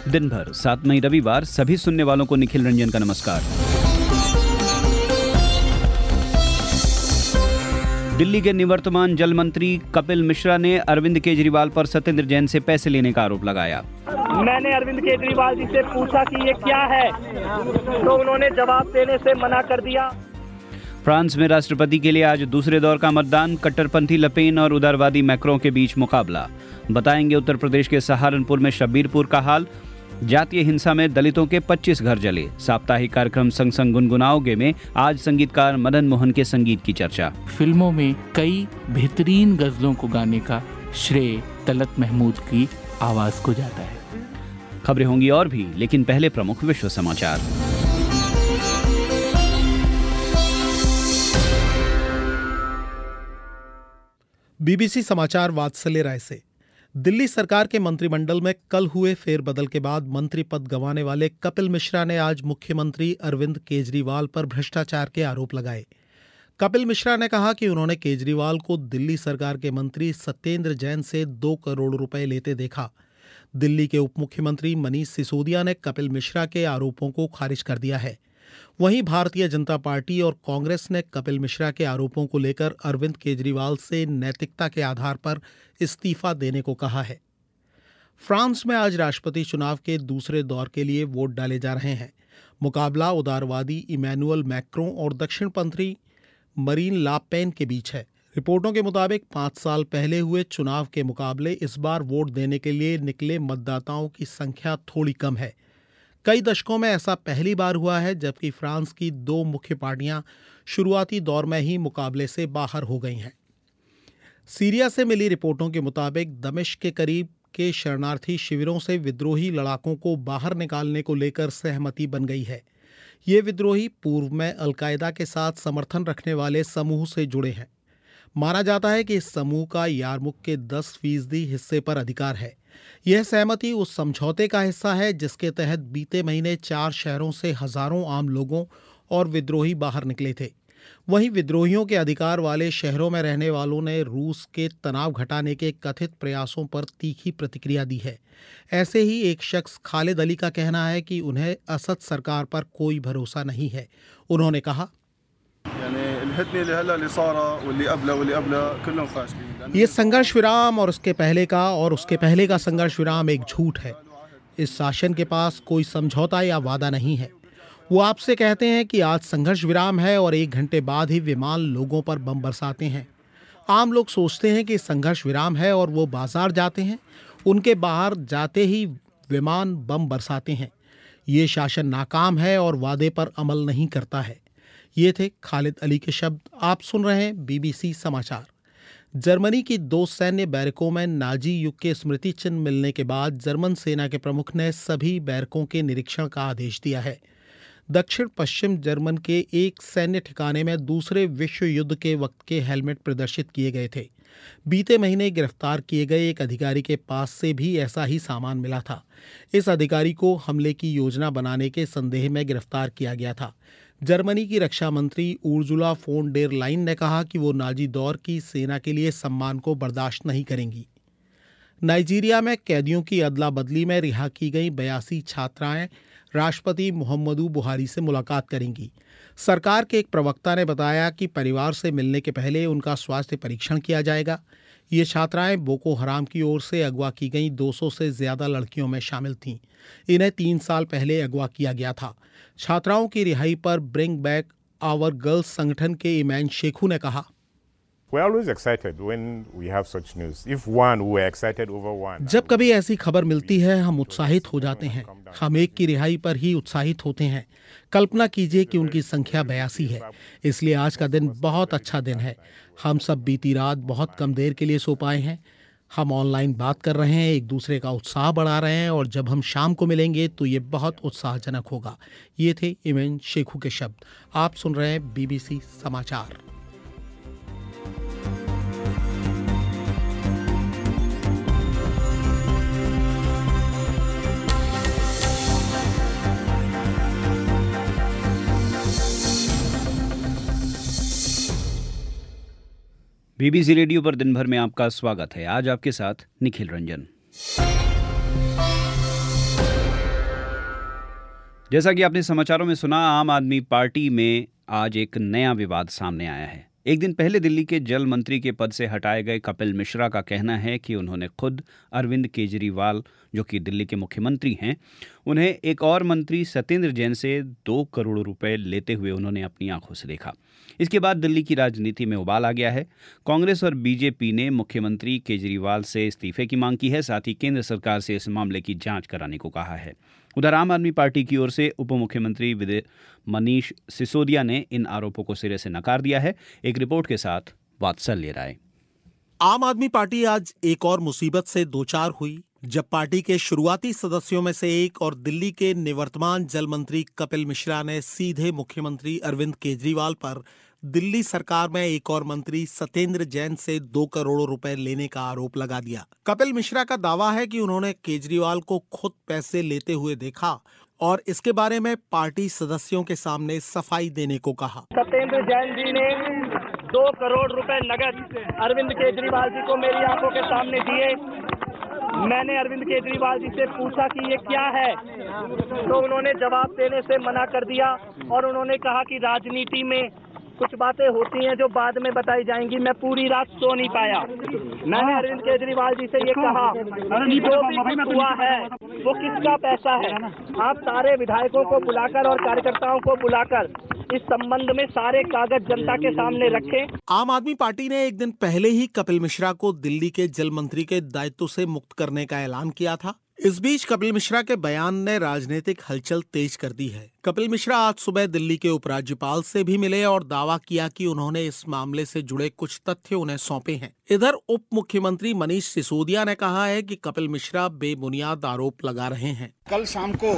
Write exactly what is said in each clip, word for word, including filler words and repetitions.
दिन भर सात मई रविवार सभी सुनने वालों को निखिल रंजन का नमस्कार। दिल्ली के निवर्तमान जल मंत्री कपिल मिश्रा ने अरविंद केजरीवाल पर सत्येंद्र जैन से पैसे लेने का आरोप लगाया। मैंने अरविंद केजरीवाल जी से पूछा कि ये क्या है, तो उन्होंने जवाब देने से मना कर दिया। फ्रांस में राष्ट्रपति के लिए आज दूसरे दौर का मतदान, कट्टरपंथी लपेन और उदारवादी मैक्रों के बीच मुकाबला। बताएंगे उत्तर प्रदेश के सहारनपुर में शब्बीरपुर का हाल। जातीय हिंसा में दलितों के पच्चीस घर जले। साप्ताहिक कार्यक्रम संग संग गुनगुनाओगे में आज संगीतकार मदन मोहन के संगीत की चर्चा। फिल्मों में कई बेहतरीन गजलों को गाने का श्रेय तलत महमूद की आवाज को जाता है। खबरें होंगी और भी, लेकिन पहले प्रमुख विश्व समाचार। बीबीसी समाचार वात्सल्य राय से। दिल्ली सरकार के मंत्रिमंडल में कल हुए फेरबदल के बाद मंत्री पद गंवाने वाले कपिल मिश्रा ने आज मुख्यमंत्री अरविंद केजरीवाल पर भ्रष्टाचार के आरोप लगाए। कपिल मिश्रा ने कहा कि उन्होंने केजरीवाल को दिल्ली सरकार के मंत्री सत्येंद्र जैन से दो करोड़ रुपए लेते देखा। दिल्ली के उप मुख्यमंत्री मनीष सिसोदिया ने कपिल मिश्रा के आरोपों को खारिज कर दिया है। वहीं भारतीय जनता पार्टी और कांग्रेस ने कपिल मिश्रा के आरोपों को लेकर अरविंद केजरीवाल से नैतिकता के आधार पर इस्तीफा देने को कहा है। फ्रांस में आज राष्ट्रपति चुनाव के दूसरे दौर के लिए वोट डाले जा रहे हैं। मुकाबला उदारवादी इमैनुअल मैक्रों और दक्षिणपंथी मरीन ला पेन के बीच है। रिपोर्टों के मुताबिक पाँच साल पहले हुए चुनाव के मुकाबले इस बार वोट देने के लिए निकले मतदाताओं की संख्या थोड़ी कम है। कई दशकों में ऐसा पहली बार हुआ है जबकि फ्रांस की दो मुख्य पार्टियां शुरुआती दौर में ही मुकाबले से बाहर हो गई हैं। सीरिया से मिली रिपोर्टों के मुताबिक दमिश्क के करीब के शरणार्थी शिविरों से विद्रोही लड़ाकों को बाहर निकालने को लेकर सहमति बन गई है। ये विद्रोही पूर्व में अलकायदा के साथ समर्थन रखने वाले समूह से जुड़े हैं। माना जाता है कि इस समूह का यारमुक के दस फीसदी हिस्से पर अधिकार है। यह सहमति उस समझौते का हिस्सा है जिसके तहत बीते महीने चार शहरों से हजारों आम लोगों और विद्रोही बाहर निकले थे। वहीं विद्रोहियों के अधिकार वाले शहरों में रहने वालों ने रूस के तनाव घटाने के कथित प्रयासों पर तीखी प्रतिक्रिया दी है। ऐसे ही एक शख्स खालिद अली का कहना है कि उन्हें असद सरकार पर कोई भरोसा नहीं है। उन्होंने कहा, ये संघर्ष विराम और उसके पहले का और उसके पहले का संघर्ष विराम एक झूठ है। इस शासन के पास कोई समझौता या वादा नहीं है। वो आपसे कहते हैं कि आज संघर्ष विराम है और एक घंटे बाद ही विमान लोगों पर बम बरसाते हैं। आम लोग सोचते हैं कि संघर्ष विराम है और वो बाजार जाते हैं, उनके बाहर जाते ही विमान बम बरसाते हैं। ये शासन नाकाम है और वादे पर अमल नहीं करता है। ये थे खालिद अली के शब्द। आप सुन रहे हैं बीबीसी समाचार। जर्मनी की दो सैन्य बैरकों में नाजी युग के स्मृति चिन्ह मिलने के बाद जर्मन सेना के प्रमुख ने सभी बैरकों के निरीक्षण का आदेश दिया है। दक्षिण पश्चिम जर्मन के एक सैन्य ठिकाने में दूसरे विश्व युद्ध के वक्त के हेलमेट प्रदर्शित किए गए थे। बीते महीने गिरफ्तार किए गए एक अधिकारी के पास से भी ऐसा ही सामान मिला था। इस अधिकारी को हमले की योजना बनाने के संदेह में गिरफ्तार किया गया था। जर्मनी की रक्षा मंत्री उर्जुला फोन डेर लाइन ने कहा कि वो नाजी दौर की सेना के लिए सम्मान को बर्दाश्त नहीं करेंगी। नाइजीरिया में कैदियों की अदला बदली में रिहा की गई बयासी छात्राएं राष्ट्रपति मुहम्मदू बुहारी से मुलाकात करेंगी। सरकार के एक प्रवक्ता ने बताया कि परिवार से मिलने के पहले उनका स्वास्थ्य परीक्षण किया जाएगा। ये छात्राएं बोको हराम की ओर से अगवा की गई दो सौ से ज्यादा लड़कियों में शामिल थीं। इन्हें तीन साल पहले अगवा किया गया था। छात्राओं की रिहाई पर ब्रिंग बैक आवर गर्ल्स संगठन के ईमान शेखू ने कहा, जब कभी ऐसी खबर मिलती है हम उत्साहित हो जाते हैं। हम एक की रिहाई पर ही उत्साहित होते हैं। कल्पना कीजिए कि उनकी संख्या बयासी है, इसलिए आज का दिन बहुत अच्छा दिन है। हम सब बीती रात बहुत कम देर के लिए सो पाए हैं। हम ऑनलाइन बात कर रहे हैं, एक दूसरे का उत्साह बढ़ा रहे हैं और जब हम शाम को मिलेंगे तो ये बहुत उत्साहजनक होगा। ये थे ईमान शेखू के शब्द। आप सुन रहे हैं बीबीसी समाचार। बीबीसी रेडियो पर दिन भर में आपका स्वागत है। आज आपके साथ निखिल रंजन। जैसा कि आपने समाचारों में सुना, आम आदमी पार्टी में आज एक नया विवाद सामने आया है। एक दिन पहले दिल्ली के जल मंत्री के पद से हटाए गए कपिल मिश्रा का कहना है कि उन्होंने खुद अरविंद केजरीवाल, जो कि दिल्ली के मुख्यमंत्री हैं, उन्हें एक और मंत्री सत्येंद्र जैन से दो करोड़ रुपए लेते हुए उन्होंने अपनी आंखों से देखा। इसके बाद दिल्ली की राजनीति में उबाल आ गया है। कांग्रेस और बीजेपी ने मुख्यमंत्री केजरीवाल से इस्तीफे की मांग की है, साथ ही केंद्र सरकार से इस मामले की जांच कराने को कहा है। उधर आम आदमी पार्टी की ओर से उप मुख्यमंत्री विजय मनीष सिसोदिया ने इन आरोपों को सिरे से नकार दिया है। एक रिपोर्ट के साथ वात्सल्य राय। आम आदमी पार्टी आज एक और मुसीबत से दो चार हुई जब पार्टी के शुरुआती सदस्यों में से एक और दिल्ली के निवर्तमान जल मंत्री कपिल मिश्रा ने सीधे मुख्यमंत्री अरविंद केजरीवाल पर दिल्ली सरकार में एक और मंत्री सत्येंद्र जैन से दो करोड़ रुपए लेने का आरोप लगा दिया। कपिल मिश्रा का दावा है कि उन्होंने केजरीवाल को खुद पैसे लेते हुए देखा और इसके बारे में पार्टी सदस्यों के सामने सफाई देने को कहा। सत्येंद्र जैन जी ने दो करोड़ रुपए नगद अरविंद केजरीवाल जी को मेरी आंखों के सामने दिए। मैंने अरविंद केजरीवाल जी से पूछा कि ये क्या है, तो उन्होंने जवाब देने से मना कर दिया और उन्होंने कहा कि राजनीति में कुछ बातें होती हैं जो बाद में बताई जाएंगी। मैं पूरी रात सो नहीं पाया। मैंने अरविंद केजरीवाल जी से ये कहा कि जो भी कुछ हुआ है वो किसका पैसा है। आप सारे विधायकों को बुलाकर और कार्यकर्ताओं को बुलाकर इस संबंध में सारे कागज जनता के सामने रखें। आम आदमी पार्टी ने एक दिन पहले ही कपिल मिश्रा को दिल्ली के जल मंत्री के दायित्व से मुक्त करने का ऐलान किया था। इस बीच कपिल मिश्रा के बयान ने राजनीतिक हलचल तेज कर दी है। कपिल मिश्रा आज सुबह दिल्ली के उपराज्यपाल से भी मिले और दावा किया कि उन्होंने इस मामले से जुड़े कुछ तथ्य उन्हें सौंपे हैं। इधर उप मुख्यमंत्री मनीष सिसोदिया ने कहा है कि कपिल मिश्रा बेबुनियाद आरोप लगा रहे हैं। कल शाम को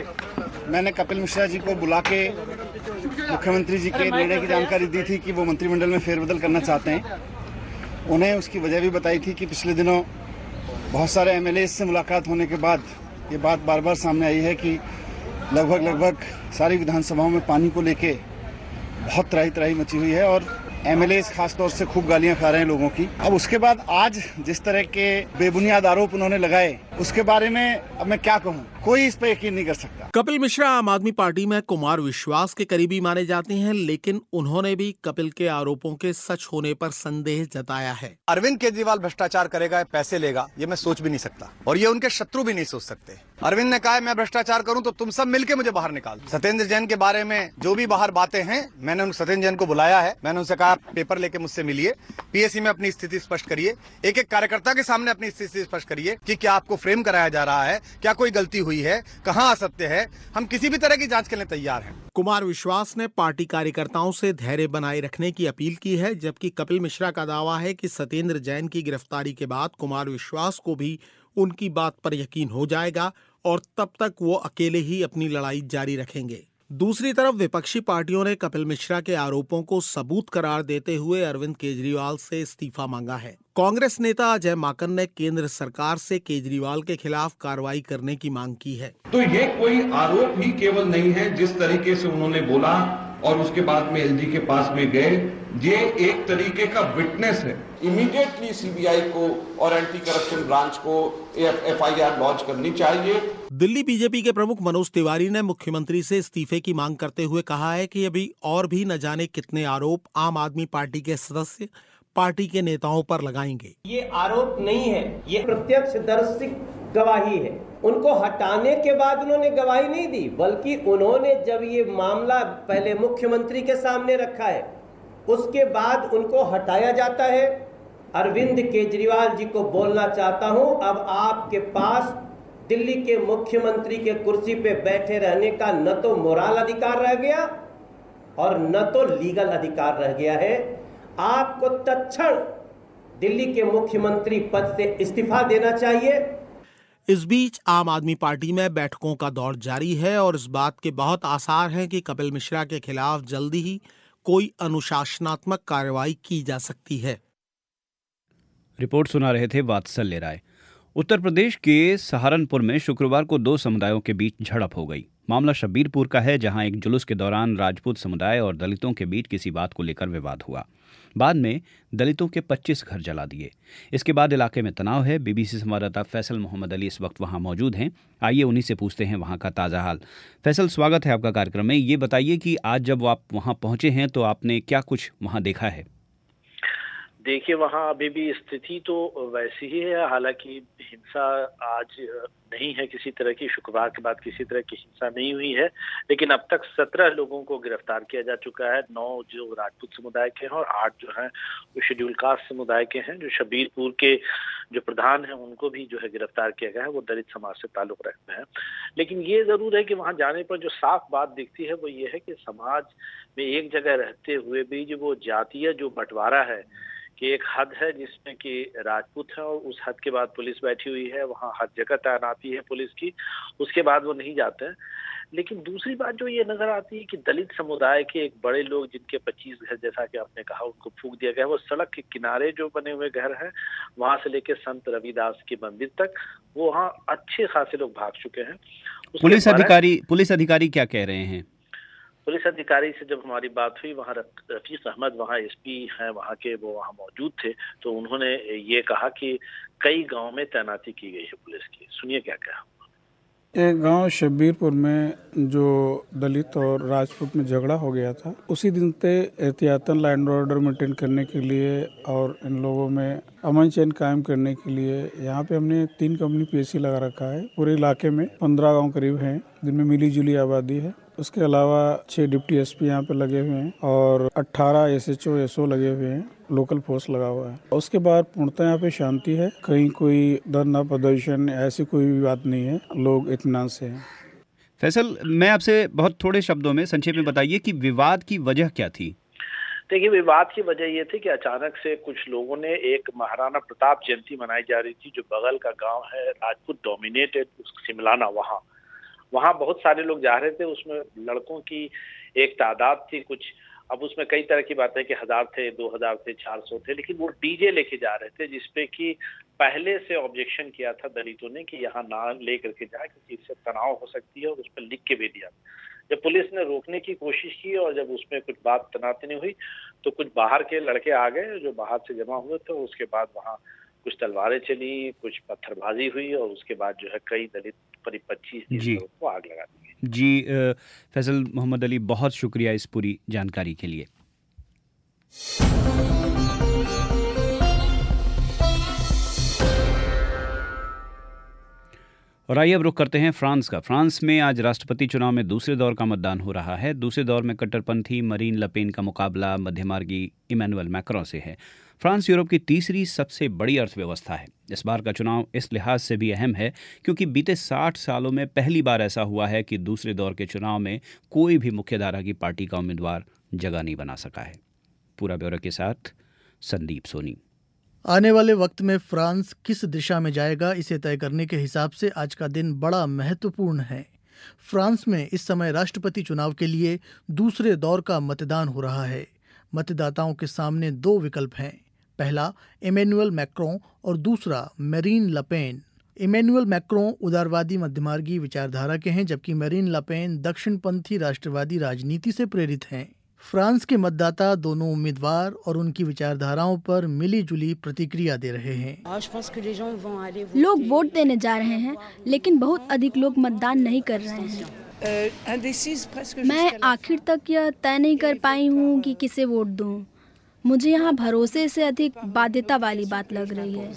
मैंने कपिल मिश्रा जी को बुला के मुख्यमंत्री जी के निर्णय की जानकारी दी थी कि वो मंत्रिमंडल में फेरबदल करना चाहते हैं। उन्हें उसकी वजह भी बताई थी कि पिछले दिनों बहुत सारे एमएलए से मुलाकात होने के बाद ये बात बार बार सामने आई है कि लगभग लगभग सारी विधानसभाओं में पानी को लेके बहुत त्राही त्राही मची हुई है और एमएलए खास तौर से खूब गालियां खा रहे हैं लोगों की। अब उसके बाद आज जिस तरह के बेबुनियाद आरोप उन्होंने लगाए उसके बारे में अब मैं क्या कहूं, कोई इस पर यकीन नहीं कर सकता। कपिल मिश्रा आम आदमी पार्टी में कुमार विश्वास के करीबी माने जाते हैं, लेकिन उन्होंने भी कपिल के आरोपों के सच होने पर संदेह जताया है। अरविंद केजरीवाल भ्रष्टाचार करेगा, पैसे लेगा, ये मैं सोच भी नहीं सकता और ये उनके शत्रु भी नहीं सोच सकते। अरविंद ने कहा है मैं भ्रष्टाचार करूं तो तुम सब मिलकर मुझे बाहर निकाल। सत्येंद्र जैन के बारे में जो भी बाहर बातें हैं, मैंने सत्येंद्र जैन को बुलाया है, मैंने उनसे कहा पेपर लेके मुझसे मिलिए, पीएससी में अपनी स्थिति स्पष्ट करिए, एक एक कार्यकर्ता के सामने अपनी स्थिति स्पष्ट करिए कि क्या आपको फ्रेम कराया जा रहा है, क्या कोई गलती हुई है, कहां असत्य है। हम किसी भी तरह की जांच के लिए तैयार हैं। कुमार विश्वास ने पार्टी कार्यकर्ताओं से धैर्य बनाए रखने की अपील की है, जबकि कपिल मिश्रा का दावा है कि सत्येंद्र जैन की गिरफ्तारी के बाद कुमार विश्वास को भी उनकी बात पर यकीन हो जाएगा और तब तक वो अकेले ही अपनी लड़ाई जारी रखेंगे। दूसरी तरफ विपक्षी पार्टियों ने कपिल मिश्रा के आरोपों को सबूत करार देते हुए अरविंद केजरीवाल से इस्तीफा मांगा है। कांग्रेस नेता अजय माकन ने केंद्र सरकार से केजरीवाल के खिलाफ कार्रवाई करने की मांग की है। तो ये कोई आरोप ही केवल नहीं है, जिस तरीके से उन्होंने बोला और उसके बाद में एलजी के पास में गए, ये एक तरीके का विटनेस है। इमीडिएटली सीबीआई को और एंटी करप्शन ब्रांच को एफआईआर लॉन्च करनी चाहिए। दिल्ली बीजेपी के प्रमुख मनोज तिवारी ने मुख्यमंत्री से इस्तीफे की मांग करते हुए कहा है कि अभी और भी न जाने कितने आरोप आम आदमी पार्टी के सदस्य पार्टी के नेताओं पर लगाएंगे। ये आरोप नहीं है, ये प्रत्यक्षदर्शी गवाही है। उनको हटाने के बाद उन्होंने गवाही नहीं दी, बल्कि उन्होंने जब ये मामला पहले मुख्यमंत्री के सामने रखा है, उसके बाद उनको हटाया जाता है। अरविंद केजरीवाल जी को बोलना चाहता हूं, अब आपके पास दिल्ली के मुख्यमंत्री के कुर्सी पे बैठे रहने का न तो मोरल अधिकार रह गया और न तो लीगल अधिकार रह गया है। आपको तत्क्षण दिल्ली के मुख्यमंत्री पद से इस्तीफा देना चाहिए। इस बीच आम आदमी पार्टी में बैठकों का दौर जारी है और इस बात के बहुत आसार हैं कि कपिल मिश्रा के खिलाफ जल्दी ही कोई अनुशासनात्मक कार्रवाई की जा सकती है। रिपोर्ट सुना रहे थे वात्सल्य राय। उत्तर प्रदेश के सहारनपुर में शुक्रवार को दो समुदायों के बीच झड़प हो गई। मामला शब्बीरपुर का है, जहां एक जुलूस के दौरान राजपूत समुदाय और दलितों के बीच किसी बात को लेकर विवाद हुआ। बाद में दलितों के पच्चीस घर जला दिए। इसके बाद इलाके में तनाव है। बीबीसी संवाददाता फैसल मोहम्मद अली इस वक्त वहां मौजूद हैं। आइए उन्हीं से पूछते हैं वहां का ताज़ा हाल। फैसल, स्वागत है आपका कार्यक्रम में। ये बताइए कि आज जब आप वहां पहुंचे हैं तो आपने क्या कुछ वहां देखा है? देखिए, वहाँ अभी भी स्थिति तो वैसी ही है। हालांकि हिंसा आज नहीं है किसी तरह की, शुक्रवार के बाद किसी तरह की हिंसा नहीं हुई है, लेकिन अब तक सत्रह लोगों को गिरफ्तार किया जा चुका है। नौ जो राजपूत समुदाय के हैं और आठ जो हैं वो शेड्यूल कास्ट समुदाय के हैं। जो शब्बीरपुर के जो प्रधान हैं उनको भी जो है गिरफ्तार किया गया है, वो दलित समाज से ताल्लुक रखते हैं। लेकिन ये जरूर है कि वहाँ जाने पर जो साफ बात दिखती है वो ये है कि समाज में एक जगह रहते हुए भी जो वो जातीय जो बंटवारा है कि एक हद है जिसमें कि राजपूत है और उस हद के बाद पुलिस बैठी हुई है, वहाँ हर जगह तैनाती है पुलिस की, उसके बाद वो नहीं जाते हैं। लेकिन दूसरी बात जो ये नजर आती है कि दलित समुदाय के एक बड़े लोग जिनके पच्चीस घर, जैसा कि आपने कहा, उनको फूंक दिया गया है। वो सड़क के किनारे जो बने हुए घर हैं, वहां से लेकर संत रविदास के मंदिर तक, वो वहाँ अच्छे खासे लोग भाग चुके हैं। पुलिस अधिकारी पुलिस अधिकारी क्या कह रहे हैं? पुलिस अधिकारी से जब हमारी बात हुई, वहाँ रफीक अहमद वहाँ एसपी हैं वहाँ के, वो वहाँ मौजूद थे, तो उन्होंने ये कहा कि कई गांव में तैनाती की गई है पुलिस की। सुनिए क्या कहा। एक गांव शब्बीरपुर में जो दलित और राजपूत में झगड़ा हो गया था, उसी दिन से एहतियातन लैंड ऑर्डर मेंटेन करने के लिए और इन लोगों में अमन चैन कायम करने के लिए यहाँ पे हमने तीन कंपनी पीएससी लगा रखा है। पूरे इलाके में पंद्रह गांव करीब हैं जिनमें मिली जुली आबादी है। उसके अलावा छह डिप्टी एसपी यहाँ पे लगे हुए हैं और अठारह एसएचओ एसओ लगे हुए हैं, लोकल फोर्स लगा हुआ है। उसके बाद पूर्णतः यहाँ पे शांति है, कहीं कोई धरना प्रदर्शन ऐसी कोई भी बात नहीं है, लोग इत्मीनान से हैं। फैसल, मैं आपसे बहुत थोड़े शब्दों में संक्षेप में बताइए कि विवाद की वजह क्या थी? देखिए, विवाद की वजह ये थी कि अचानक से कुछ लोगों ने, एक महाराणा प्रताप जयंती मनाई जा रही थी जो बगल का गाँव है राजपूत डोमिनेटेड सिमलाना, वहाँ वहाँ बहुत सारे लोग जा रहे थे। उसमें लड़कों की एक तादाद थी कुछ, अब उसमें कई तरह की बातें कि हजार थे, दो हजार थे, चार सौ थे, लेकिन वो डीजे लेके जा रहे थे, जिसपे कि पहले से ऑब्जेक्शन किया था दलितों ने कि यहाँ ना ले करके जाए क्योंकि इससे तनाव हो सकती है, और उस पर लिख के भी दिया। जब पुलिस ने रोकने की कोशिश की और जब उसमें कुछ बात तनातनी हुई तो कुछ बाहर के लड़के आ गए जो बाहर से जमा हुए थे। उसके बाद वहाँ कुछ तलवारें चली, कुछ पत्थरबाजी हुई और उसके बाद जो है कई दलित करीब पच्चीस को आग लगा दी गई। जी फैसल मोहम्मद अली, बहुत शुक्रिया इस पूरी जानकारी के लिए। और आइए अब रुख करते हैं फ्रांस का। फ्रांस में आज राष्ट्रपति चुनाव में दूसरे दौर का मतदान हो रहा है। दूसरे दौर में कट्टरपंथी मरीन लपेन का मुकाबला मध्यमार्गी इमैनुअल मैक्रों से है। फ्रांस यूरोप की तीसरी सबसे बड़ी अर्थव्यवस्था है। इस बार का चुनाव इस लिहाज से भी अहम है क्योंकि बीते साठ सालों में पहली बार ऐसा हुआ है कि दूसरे दौर के चुनाव में कोई भी मुख्यधारा की पार्टी का उम्मीदवार जगह नहीं बना सका है। पूरा ब्यौरा के साथ संदीप सोनी। आने वाले वक्त में फ्रांस किस दिशा में जाएगा, इसे तय करने के हिसाब से आज का दिन बड़ा महत्वपूर्ण है। फ्रांस में इस समय राष्ट्रपति चुनाव के लिए दूसरे दौर का मतदान हो रहा है। मतदाताओं के सामने दो विकल्प हैं, पहला इमैनुअल मैक्रों और दूसरा मैरीन लपेन। इमैनुअल मैक्रों उदारवादी मध्यमार्गी विचारधारा के हैं, जबकि मैरीन लपेन दक्षिणपंथी राष्ट्रवादी राजनीति से प्रेरित हैं। फ्रांस के मतदाता दोनों उम्मीदवार और उनकी विचारधाराओं पर मिली जुली प्रतिक्रिया दे रहे हैं। लोग वोट देने जा रहे हैं, लेकिन बहुत अधिक लोग मतदान नहीं कर रहे हैं। मैं आखिर तक यह तय नहीं कर पाई हूँ कि किसे वोट दूँ। मुझे यहाँ भरोसे से अधिक बाध्यता वाली बात लग रही है।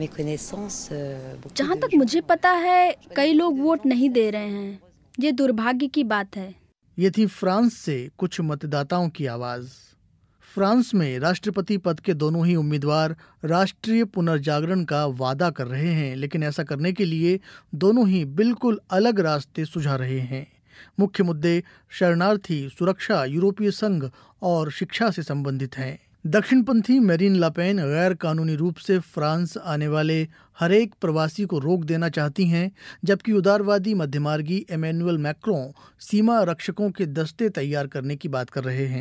जहाँ तक मुझे पता है, कई लोग वोट नहीं दे रहे हैं। ये दुर्भाग्य की बात है। ये थी फ्रांस से कुछ मतदाताओं की आवाज। फ्रांस में राष्ट्रपति पद के दोनों ही उम्मीदवार राष्ट्रीय पुनर्जागरण का वादा कर रहे हैं, लेकिन ऐसा करने के लिए दोनों ही बिल्कुल अलग रास्ते सुझा रहे हैं। मुख्य मुद्दे शरणार्थी, सुरक्षा, यूरोपीय संघ और शिक्षा से संबंधित हैं। दक्षिणपंथी मैरीन लपेन गैर कानूनी रूप से फ्रांस आने वाले हरेक प्रवासी को रोक देना चाहती हैं, जबकि उदारवादी मध्यमार्गी इमैनुअल मैक्रों सीमा रक्षकों के दस्ते तैयार करने की बात कर रहे हैं।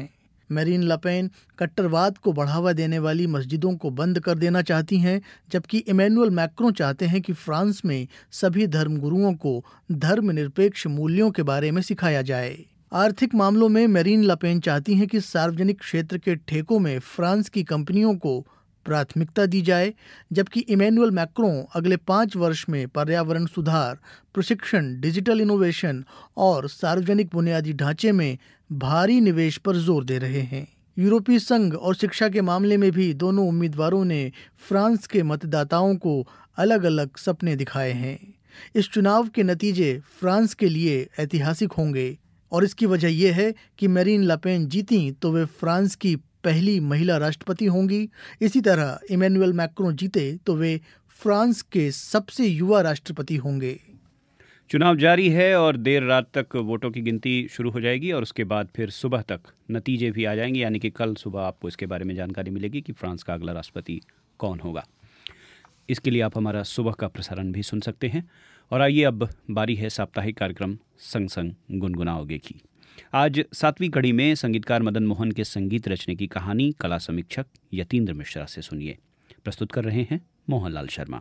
मेरीन लपेन कट्टरवाद को बढ़ावा देने वाली मस्जिदों को बंद कर देना चाहती हैं, जबकि इमैनुअल मैक्रों चाहते हैं कि फ्रांस में सभी धर्मगुरुओं को धर्मनिरपेक्ष मूल्यों के बारे में सिखाया जाए। आर्थिक मामलों में मेरीन लपेन चाहती हैं कि सार्वजनिक क्षेत्र के ठेकों में फ्रांस की कंपनियों को प्राथमिकता दी जाए, जबकि इमैनुअल मैक्रों अगले पाँच वर्ष में पर्यावरण सुधार, प्रशिक्षण, डिजिटल इनोवेशन और सार्वजनिक बुनियादी ढांचे में भारी निवेश पर जोर दे रहे हैं। यूरोपीय संघ और शिक्षा के मामले में भी दोनों उम्मीदवारों ने फ्रांस के मतदाताओं को अलग अलग सपने दिखाए हैं। इस चुनाव के नतीजे फ्रांस के लिए ऐतिहासिक होंगे और इसकी वजह यह है कि मेरीन लपेन जीती तो वे फ्रांस की पहली महिला राष्ट्रपति होंगी। इसी तरह इमैनुअल मैक्रों जीते तो वे फ्रांस के सबसे युवा राष्ट्रपति होंगे। चुनाव जारी है और देर रात तक वोटों की गिनती शुरू हो जाएगी और उसके बाद फिर सुबह तक नतीजे भी आ जाएंगे, यानी कि कल सुबह आपको इसके बारे में जानकारी मिलेगी कि फ्रांस का अगला राष्ट्रपति कौन होगा। इसके लिए आप हमारा सुबह का प्रसारण भी सुन सकते हैं। और आइए अब बारी है साप्ताहिक कार्यक्रम संग संग गुनगुनाओगे की। आज सातवीं कड़ी में संगीतकार मदन मोहन के संगीत रचने की कहानी कला समीक्षक यतीन्द्र मिश्रा से सुनिए। प्रस्तुत कर रहे हैं मोहनलाल शर्मा।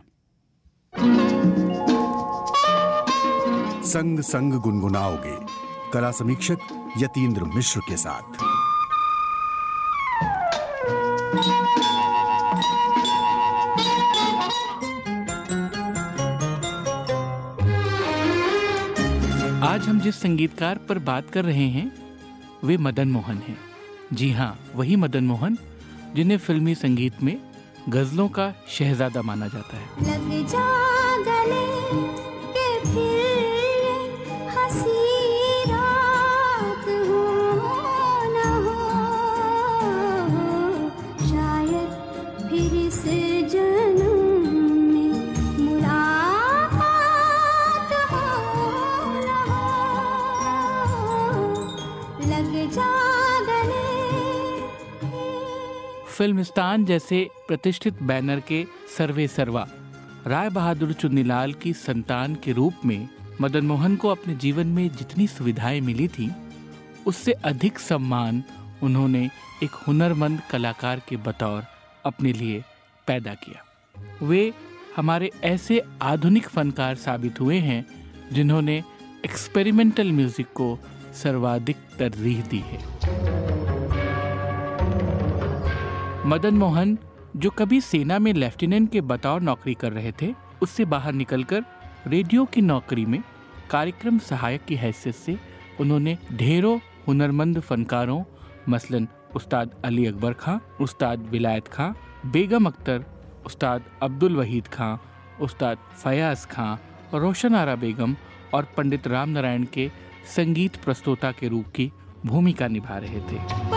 संग संग गुनगुनाओगे, कला समीक्षक यतीन्द्र मिश्र के साथ। आज हम जिस संगीतकार पर बात कर रहे हैं वे मदन मोहन हैं। जी हाँ, वही मदन मोहन जिन्हें फिल्मी संगीत में गजलों का शहजादा माना जाता है। लग जा गले के फिर हंसी रात हो न हो, शायद फिर इस जन्म में मुलाकात हो न हो, लग जा गले। फिल्मिस्तान जैसे प्रतिष्ठित बैनर के सर्वे सर्वा राय बहादुर चुन्नीलाल की संतान के रूप में मदन मोहन को अपने जीवन में जितनी सुविधाएं मिली थी, उससे अधिक सम्मान उन्होंने एक हुनरमंद कलाकार के बतौर अपने लिए पैदा किया। वे हमारे ऐसे आधुनिक फनकार साबित हुए हैं जिन्होंने एक्सपेरिमेंटल म्यूजिक को सर्वाधिक तरजीह दी है। मदन मोहन जो कभी सेना में लेफ्टिनेंट के बतौर नौकरी कर रहे थे, उससे बाहर निकलकर रेडियो की नौकरी में कार्यक्रम सहायक की हैसियत से उन्होंने ढेरों हुनरमंद फनकारों मसलन उस्ताद अली अकबर खां, उस्ताद विलायत खां, बेगम अख्तर, उस्ताद अब्दुल वहीद खां, उस्ताद फयाज खां, रोशन आरा बेगम और पंडित राम नारायण के संगीत प्रस्तोता के रूप की भूमिका निभा रहे थे।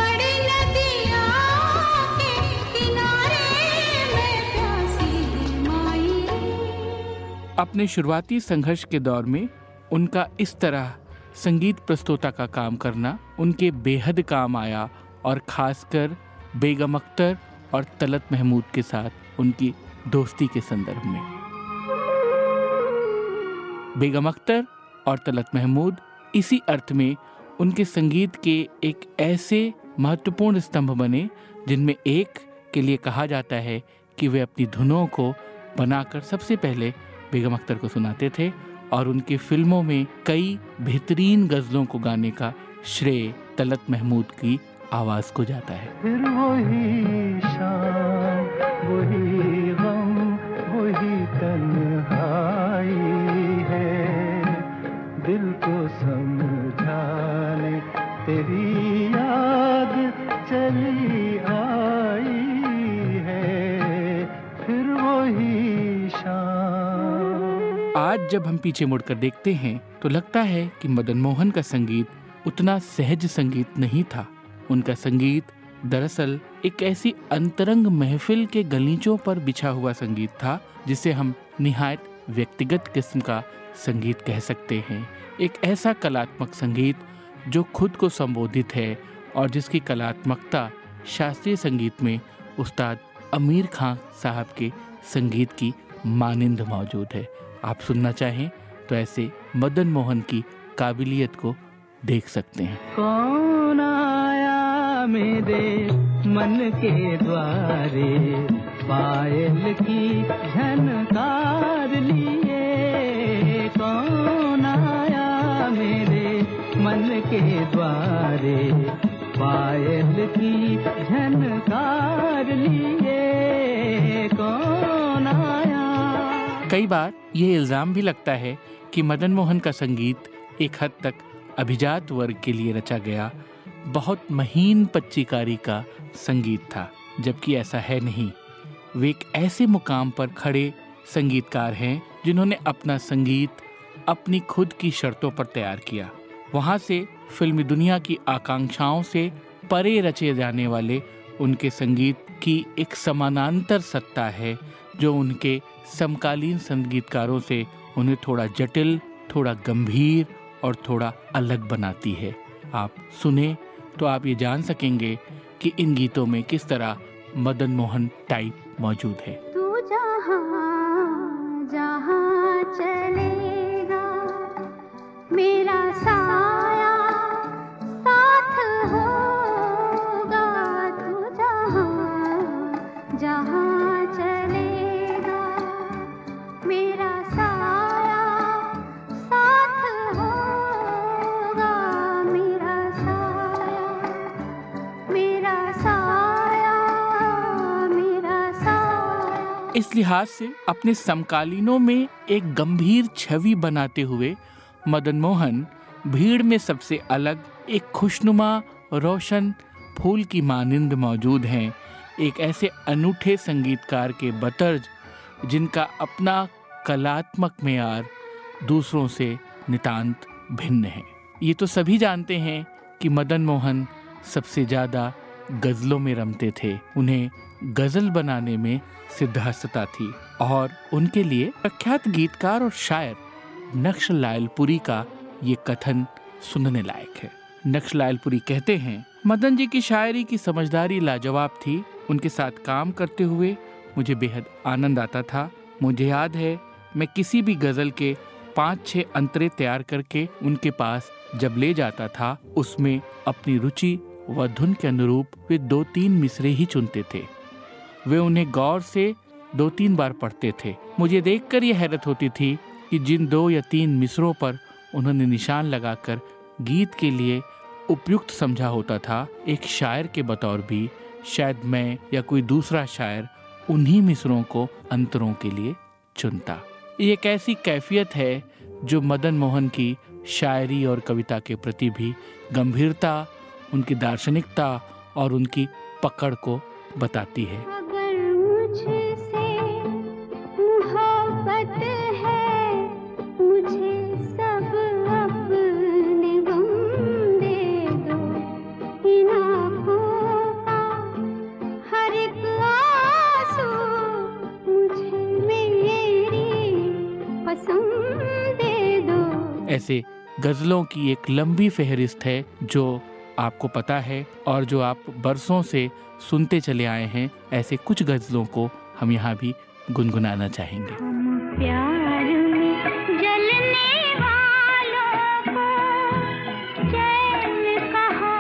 अपने शुरुआती संघर्ष के दौर में उनका इस तरह संगीत प्रस्तोता का काम करना उनके बेहद काम आया और खासकर बेगम अख्तर और तलत महमूद के साथ उनकी दोस्ती के संदर्भ में। बेगम अख्तर और तलत महमूद इसी अर्थ में उनके संगीत के एक ऐसे महत्वपूर्ण स्तंभ बने जिनमें एक के लिए कहा जाता है कि वे अपनी धुनों को बनाकर सबसे पहले बेगम अख्तर को सुनाते थे और उनकी फिल्मों में कई बेहतरीन गजलों को गाने का श्रेय तलत महमूद की आवाज को जाता है। फिर वही शाम, वही गम, वही तन्हाई है, दिल को समझाने तेरी याद चली आई है, फिर वही शाम। आज जब हम पीछे मुड़कर देखते हैं तो लगता है कि मदन मोहन का संगीत उतना सहज संगीत नहीं था। उनका संगीत दरअसल एक ऐसी अंतरंग महफिल के गलीचों पर बिछा हुआ संगीत था जिसे हम निहायत व्यक्तिगत किस्म का संगीत कह सकते हैं। एक ऐसा कलात्मक संगीत जो खुद को संबोधित है और जिसकी कलात्मकता शास्त्रीय संगीत में उस्ताद अमीर खां साहब के संगीत की मानिंद मौजूद है। आप सुनना चाहें तो ऐसे मदन मोहन की काबिलियत को देख सकते हैं। कौन आया मेरे मन के द्वारे, पायल की झनकार लिए कौन आया मेरे मन के द्वारे, पायल की झनकार लिए कौन आया। कई बार ये इल्जाम भी लगता है कि मदन मोहन का संगीत एक हद तक अभिजात वर्ग के लिए रचा गया बहुत महीन पच्चीकारी का संगीत था, जबकि ऐसा है नहीं। वे एक ऐसे मुकाम पर खड़े संगीतकार हैं जिन्होंने अपना संगीत अपनी खुद की शर्तों पर तैयार किया। वहाँ से फिल्मी दुनिया की आकांक्षाओं से परे रचे जाने वाले उनके संगीत की एक समानांतर सत्ता है जो उनके समकालीन संगीतकारों से उन्हें थोड़ा जटिल, थोड़ा गंभीर और थोड़ा अलग बनाती है। आप सुने तो आप ये जान सकेंगे कि इन गीतों में किस तरह मदन मोहन टाइप मौजूद है। तू जहाँ जहाँ चलेगा मेरा साया साथ होगा, तू जहाँ जहाँ चलेगा मेरा साया साथ होगा, मेरा साया मेरा साया मेरा साया। इस लिहाज से अपने समकालीनों में एक गंभीर छवि बनाते हुए मदन मोहन भीड़ में सबसे अलग एक खुशनुमा रोशन फूल की मानिंद मौजूद हैं, एक ऐसे अनूठे संगीतकार के बतर्ज जिनका अपना कलात्मक मेयार दूसरों से नितांत भिन्न है। ये तो सभी जानते हैं कि मदन मोहन सबसे ज़्यादा गज़लों में रमते थे, उन्हें गज़ल बनाने में सिद्धहस्तता थी और उनके लिए प्रख्यात गीतकार और शायर नक्श लायलपुरी का ये कथन सुनने लायक है। नक्श लायलपुरी कहते हैं, मदन जी की शायरी की समझदारी लाजवाब थी। उनके साथ काम करते हुए मुझे बेहद आनंद आता था। मुझे याद है मैं किसी भी गज़ल के पाँच छः अंतरे तैयार करके उनके पास जब ले जाता था, उसमें अपनी रुचि व धुन के अनुरूप वे दो तीन मिसरे ही चुनते थे। वे उन्हें गौर से दो तीन बार पढ़ते थे। मुझे देखकर यह हैरत होती थी कि जिन दो या तीन मिसरों पर उन्होंने निशान लगाकर गीत के लिए उपयुक्त समझा होता था, एक शायर के बतौर भी शायद मैं या कोई दूसरा शायर उन्हीं मिसरों को अंतरों के लिए चुनता। ये एक ऐसी कैफियत है जो मदन मोहन की शायरी और कविता के प्रति भी गंभीरता, उनकी दार्शनिकता और उनकी पकड़ को बताती है। अगर मुझसे मोहब्बत है, मुझे सब अपने गम दे दो, इन आँखों का हर एक आंसू मुझे मेरी पसंद दे दो। ऐसे गज़लों की एक लंबी फहरिस्त है जो आपको पता है और जो आप बरसों से सुनते चले आए हैं। ऐसे कुछ गज़लों को हम यहाँ भी गुनगुनाना चाहेंगे। हम प्यार में जलने वालों को चैन कहा,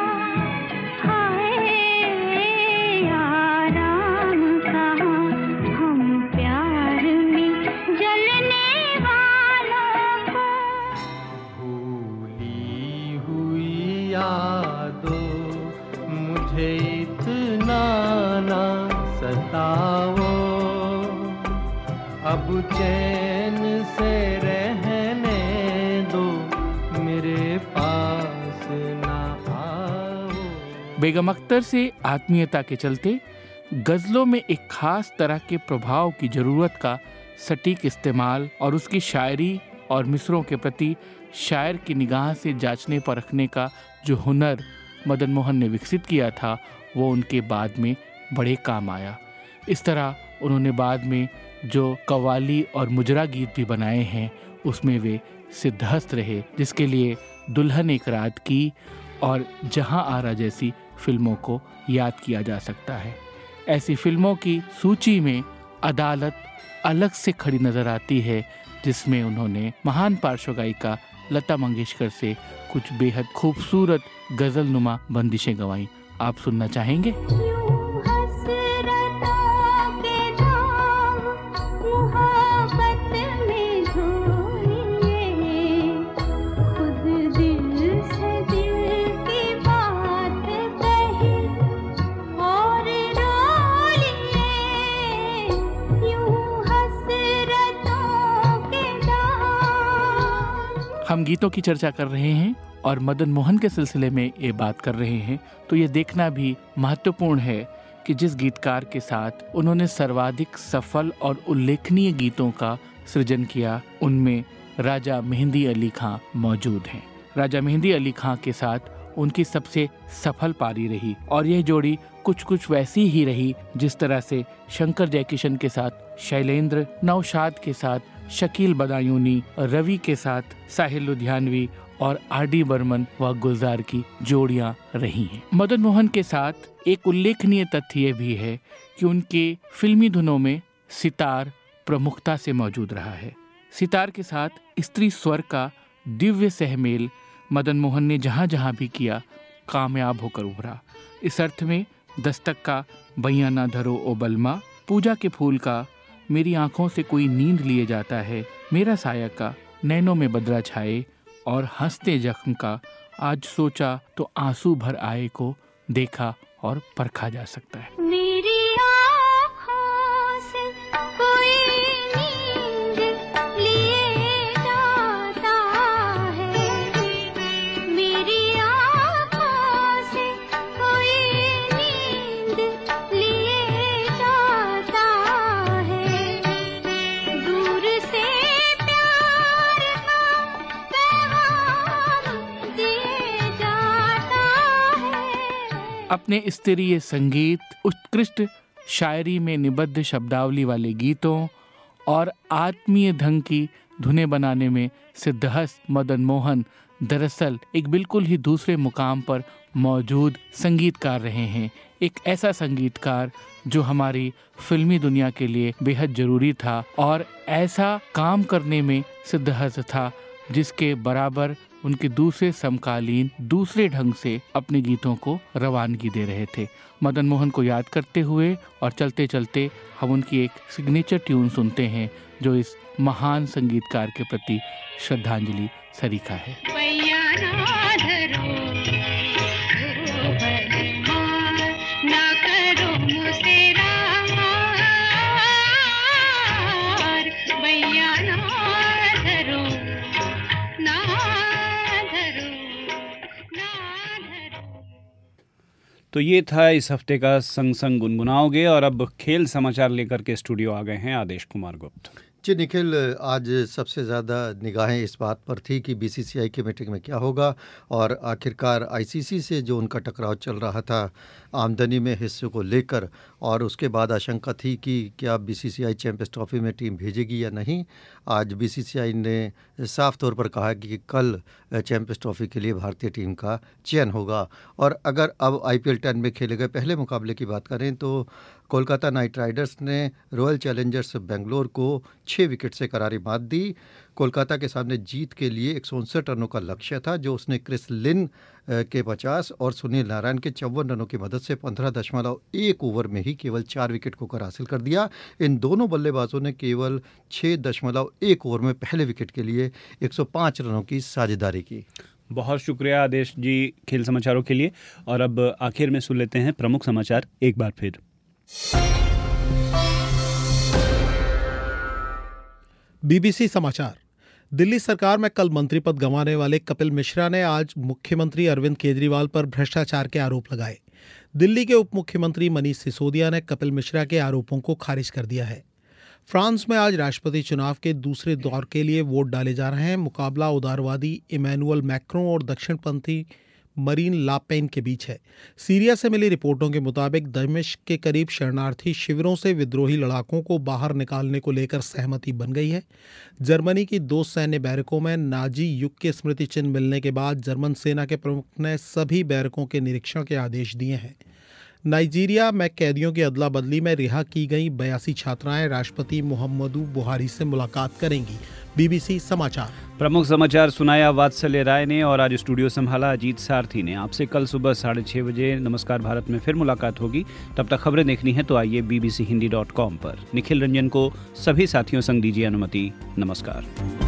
हाय आराम कहा। हम प्यार में जलने वालों को भूली हुई यादों मुझे इतना ना सताओ, अब चैन से रहने दो, मेरे पास ना आओ। बेगम अख्तर से आत्मीयता के चलते गज़लों में एक खास तरह के प्रभाव की ज़रूरत का सटीक इस्तेमाल और उसकी शायरी और मिसरों के प्रति शायर की निगाह से जांचने परखने का जो हुनर मदन मोहन ने विकसित किया था, वो उनके बाद में बड़े काम आया। इस तरह उन्होंने बाद में जो कव्वाली और मुजरा गीत भी बनाए हैं, उसमें वे सिद्धहस्त रहे, जिसके लिए दुल्हन एक रात की और जहां आरा जैसी फिल्मों को याद किया जा सकता है। ऐसी फिल्मों की सूची में अदालत अलग से खड़ी नजर आती है, जिसमें उन्होंने महान पार्श्व गायिका लता मंगेशकर से कुछ बेहद खूबसूरत गज़ल नुमा बंदिशें गवाईं। आप सुनना चाहेंगे? हम गीतों की चर्चा कर रहे हैं और मदन मोहन के सिलसिले में ये बात कर रहे हैं, तो ये देखना भी महत्वपूर्ण है कि जिस गीतकार के साथ उन्होंने सर्वाधिक सफल और उल्लेखनीय गीतों का सृजन किया, उनमें राजा मेहंदी अली खां मौजूद हैं। राजा मेहंदी अली खां के साथ उनकी सबसे सफल पारी रही और यह जोड़ी कुछ कुछ वैसी ही रही जिस तरह से शंकर जयकिशन के साथ शैलेंद्र, नौशाद के साथ शकील बदायूनी, रवि के साथ साहिल लुधियानवी और आर डी बर्मन व गुलजार की जोड़ियां रही हैं। मदन मोहन के साथ एक उल्लेखनीय तथ्य ये भी है कि उनके फिल्मी धुनों में सितार प्रमुखता से मौजूद रहा है। सितार के साथ स्त्री स्वर का दिव्य सहमेल मदन मोहन ने जहाँ जहाँ भी किया कामयाब होकर उभरा। इस अर्थ में दस्तक का बैया ना धरो ओ बलमा, पूजा के फूल का मेरी आंखों से कोई नींद लिए जाता है, मेरा साया का नैनों में बदरा छाए और हंसते जख्म का आज सोचा तो आंसू भर आए को देखा और परखा जा सकता है। मेरी आँखों से कोई नींद लिए जाता है, मेरी आँखों से कोई नींद लिए जाता है, दूर से प्यार का पैगाम दिए जाता है। अपने स्तरीय संगीत, उत्कृष्ट शायरी में निबद्ध शब्दावली वाले गीतों और आत्मीय ढंग की धुनें बनाने में सिद्धहस्त मदन मोहन दरअसल एक बिल्कुल ही दूसरे मुकाम पर मौजूद संगीतकार रहे हैं। एक ऐसा संगीतकार जो हमारी फिल्मी दुनिया के लिए बेहद जरूरी था और ऐसा काम करने में सिद्धहस्त था जिसके बराबर उनके दूसरे समकालीन दूसरे ढंग से अपने गीतों को रवानगी दे रहे थे। मदन मोहन को याद करते हुए और चलते चलते हम उनकी एक सिग्नेचर ट्यून सुनते हैं जो इस महान संगीतकार के प्रति श्रद्धांजलि सरीखा है। तो ये था इस हफ्ते का संग संग गुनगुनाओगे और अब खेल समाचार लेकर के स्टूडियो आ गए हैं आदेश कुमार गुप्त। जी निखिल, आज सबसे ज़्यादा निगाहें इस बात पर थी कि बीसीसीआई की मीटिंग में क्या होगा और आखिरकार आईसीसी से जो उनका टकराव चल रहा था आमदनी में हिस्से को लेकर, और उसके बाद आशंका थी कि क्या बीसीसीआई चैंपियंस ट्रॉफी में टीम भेजेगी या नहीं। आज बीसीसीआई ने साफ तौर पर कहा कि कल चैंपियंस ट्रॉफी के लिए भारतीय टीम का चयन होगा। और अगर अब आईपीएल टेन में खेले गए पहले मुकाबले की बात करें तो कोलकाता नाइट राइडर्स ने रॉयल चैलेंजर्स बेंगलोर को छः विकेट से करारी मात दी। कोलकाता के सामने जीत के लिए एक सौ उनसठ रनों का लक्ष्य था जो उसने क्रिस लिन के पचास और सुनील नारायण के चौवन रनों की मदद से पंद्रह दशमलव एक ओवर में ही केवल चार विकेट खोकर हासिल कर दिया। इन दोनों बल्लेबाजों ने केवल छः दशमलव एक ओवर में पहले विकेट के लिए एक सौ पाँच रनों की साझेदारी की। बहुत शुक्रिया आदेश जी खेल समाचारों के लिए। और अब आखिर में सुन लेते हैं प्रमुख समाचार एक बार फिर। बीबीसी समाचार। दिल्ली सरकार में कल मंत्री पद गंवाने वाले कपिल मिश्रा ने आज मुख्यमंत्री अरविंद केजरीवाल पर भ्रष्टाचार के आरोप लगाए। दिल्ली के उप मुख्यमंत्री मनीष सिसोदिया ने कपिल मिश्रा के आरोपों को खारिज कर दिया है। फ्रांस में आज राष्ट्रपति चुनाव के दूसरे दौर के लिए वोट डाले जा रहे हैं। मुकाबला उदारवादी इमैनुअल मैक्रों और दक्षिणपंथी मरीन लापेन के बीच है। सीरिया से मिली रिपोर्टों के मुताबिक दमिश्क के करीब शरणार्थी शिविरों से विद्रोही लड़ाकों को बाहर निकालने को लेकर सहमति बन गई है। जर्मनी की दो सैन्य बैरकों में नाजी युग के स्मृति चिन्ह मिलने के बाद जर्मन सेना के प्रमुख ने सभी बैरकों के निरीक्षण के आदेश दिए हैं। नाइजीरिया में कैदियों की अदला बदली में रिहा की गई बयासी छात्राएं राष्ट्रपति मुहम्मदू बुहारी से मुलाकात करेंगी। बीबीसी समाचार। प्रमुख समाचार सुनाया वात्सल्य राय ने और आज स्टूडियो संभाला अजीत सारथी ने। आपसे कल सुबह साढ़े छः बजे नमस्कार भारत में फिर मुलाकात होगी। तब तक खबरें देखनी है तो आइए बीबीसी हिंदी डॉट कॉम पर। निखिल रंजन को सभी साथियों संग दीजिए अनुमति। नमस्कार।